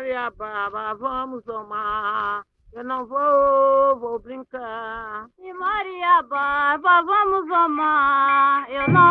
Maria Baba, vamos tomar. Eu não vou brincar. E Maria Baba, vamos amar. Eu não